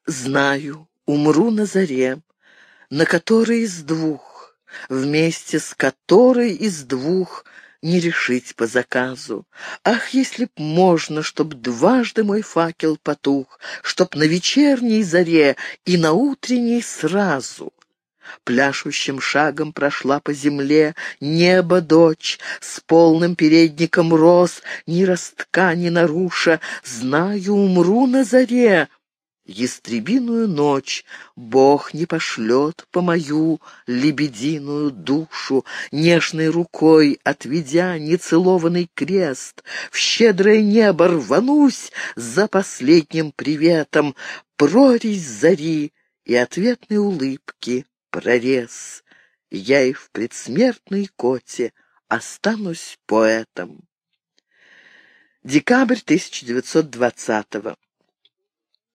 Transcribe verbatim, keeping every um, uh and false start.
Знаю, умру на заре, на которой из двух, вместе с которой из двух не решить по заказу. Ах, если б можно, чтоб дважды мой факел потух, чтоб на вечерней заре и на утренней сразу. Пляшущим шагом прошла по земле небо дочь, с полным передником роз, ни ростка не наруша, знаю, умру на заре. Ястребиную ночь Бог не пошлет по мою лебединую душу, нежной рукой отведя нецелованный крест, в щедрое небо рванусь за последним приветом, прорезь зари и ответной улыбки прорез. Я и в предсмертной коте останусь поэтом. Декабрь тысяча девятьсот двадцатого.